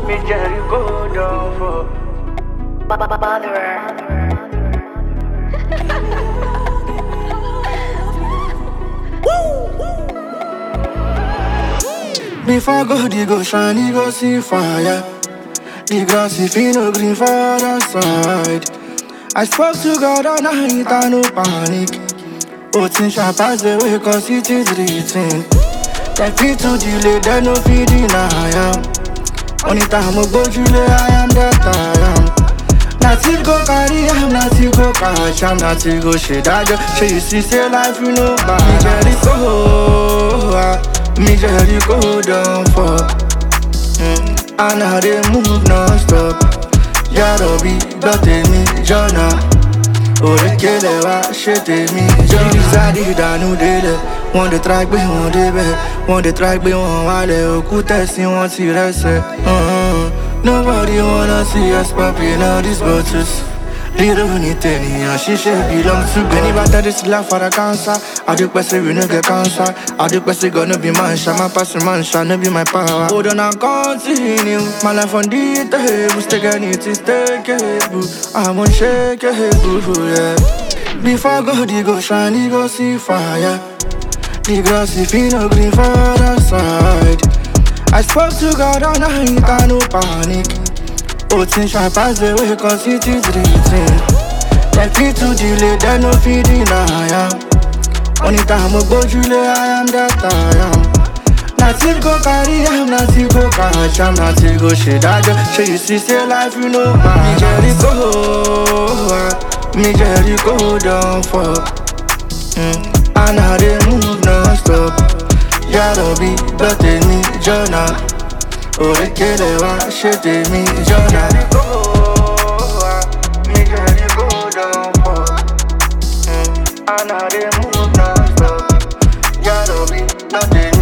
Me Jerry go down for. Before God, he go shine, he go see fire. The grass if he no green for the side. I spoke to God all night, I no panic. Oh, things shall pass away cause it is written. They fit to delay, they no fit deny am. Only time I go delay, I am that I am. Nothing go carry am, nothing go catch am, nothing go shade I just show you see say life you know bad. Me Jerry go down for. And now they move non-stop. Yarobi, Dotemi, Jona Orekele wa, Shetemi, Jona Zadi danu dele. One the track be one day be. One the track be one wale. Okuta si one si rese. Nobody wanna see us popping all these bottles. They don't need any, and she should belong to God. Anybody this laugh for the cancer. I do best we no get cancer. I do best gonna be man, my passion man, shall no be my power. Hold on and continue. My life on the table, stick it to stake it. I'm unshakable, yeah. Before God, he go shine, he go see fire. The grass if he no green for the side. I spoke to God all night, I no panic. Oh, things shall pass away cause it is written. They fit to delay, they no fit deny am. Only time I go delay, I am that I am. Nothing go carry am, nothing go catch am, nothing go shade I just show you see say life you know man. Me Jerry go down for. And now they move non-stop. Yarobi, Dotemi, Jona Orekele wa, Shetemi, Jona Me Jerry go down for. And now they move non-stop. Yarobi, Dotemi